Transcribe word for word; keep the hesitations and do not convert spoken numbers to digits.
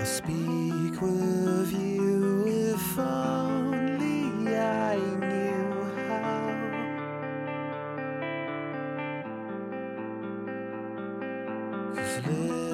speak with you if only I knew how. 'Cause